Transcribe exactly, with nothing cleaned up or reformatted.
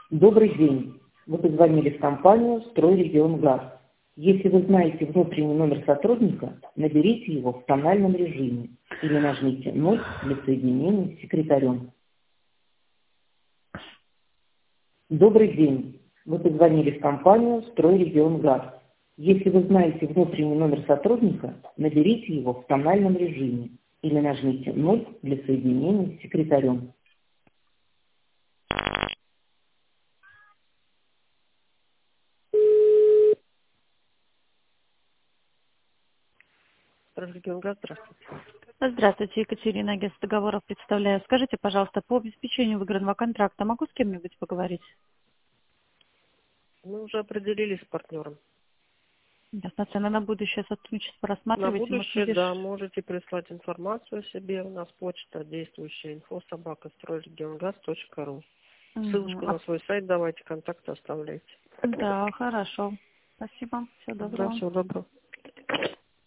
Добрый день. Вы позвонили в компанию «Стройрегионгаз». Если вы знаете внутренний номер сотрудника, наберите его в тональном режиме или нажмите ноль для соединения с секретарем. Добрый день. Вы позвонили в компанию «Стройрегионгаз». Если вы знаете внутренний номер сотрудника, наберите его в тональном режиме или нажмите ноль для соединения с секретарем. Стройрегионгаз, здравствуйте. Здравствуйте, Екатерина, агентство договоров представляю. Скажите, пожалуйста, по обеспечению выигранного контракта могу с кем-нибудь поговорить? Мы уже определились с партнером. Ясно. Цены на будущее сотрудничество На рассматриваете? Может, будущее, видишь? да, можете прислать информацию о себе. У нас почта действующая инфо собака стройрегионгаз точка ру. Мгм. Ссылочку А- на свой сайт давайте, контакты оставляйте. Да, хорошо. Спасибо. Всего Да, доброго. всего доброго.